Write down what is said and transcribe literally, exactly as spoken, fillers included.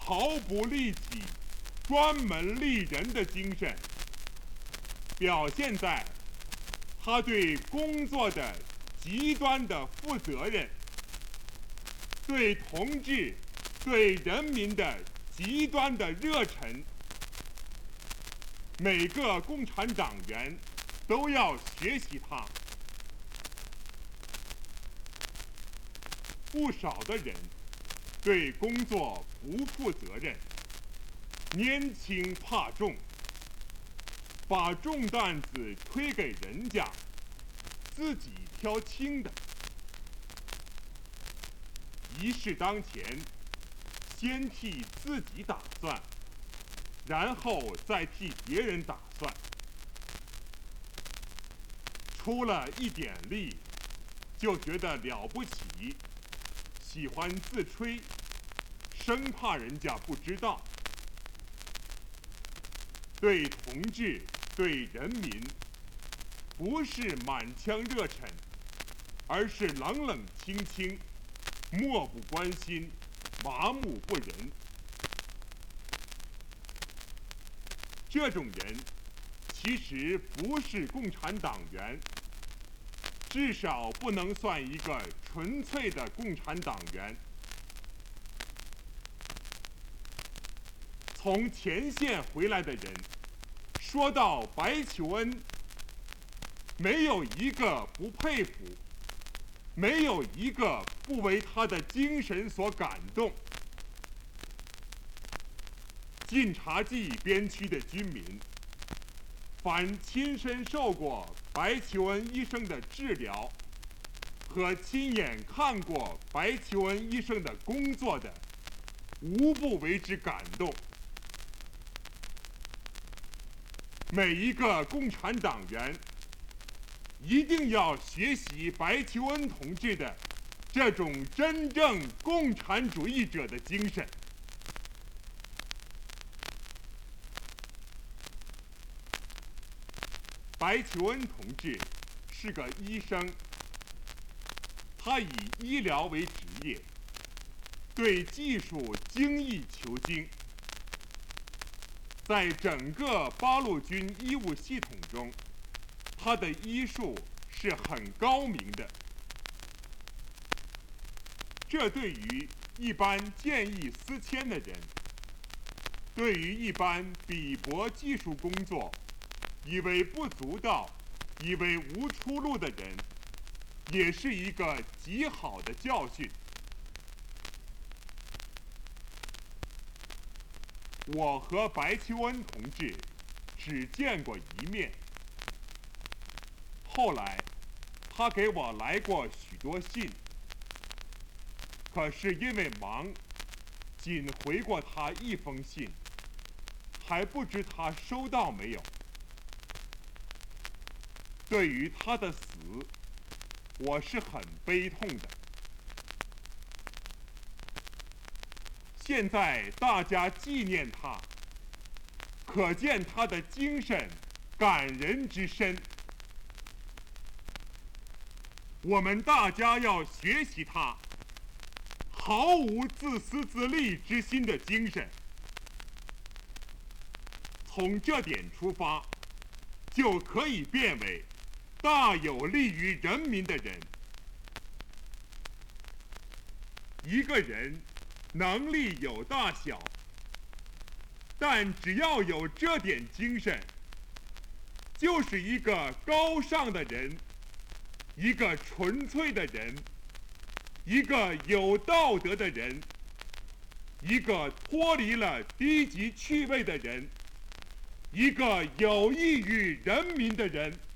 毫不利己、专门利人的精神，表现在他对工作的极端的负责任，对同志、对人民的极端的热忱。每个共产党员都要学习他。不少的人对工作不负责任，拈轻怕重，把重担子推给人家，自己挑轻的。一事当前，先替自己打算，然后再替别人打算。出了一点力，就觉得了不起，喜欢自吹，生怕人家不知道。对同志、对人民，不是满腔热忱，而是冷冷清清，漠不关心，麻木不仁。这种人其实不是共产党员，至少不能算一个纯粹的共产党员。从前线回来的人说到白求恩，没有一个不佩服，没有一个不为他的精神所感动。晋察冀边区的军民，凡亲身受过白求恩医生的治疗和亲眼看过白求恩医生的工作的，无不为之感动。每一个共产党员一定要学习白求恩同志的这种真正共产主义者的精神。白求恩同志是个医生，他以医疗为职业，对技术精益求精。在整个八路军医务系统中，他的医术是很高明的。这对于一般见异思迁的人，对于一般鄙薄技术工作以为不足道、以为无出路的人，也是一个极好的教训。我和白求恩同志只见过一面，后来他给我来过许多信，可是因为忙，仅回过他一封信，还不知他收到没有。对于他的死，我是很悲痛的。现在大家纪念他，可见他的精神感人之深。我们大家要学习他毫无自私自利之心的精神。从这点出发，就可以变为大有利于人民的人。一个人能力有大小，但只要有这点精神，就是一个高尚的人，一个纯粹的人，一个有道德的人，一个脱离了低级趣味的人，一个有益于人民的人。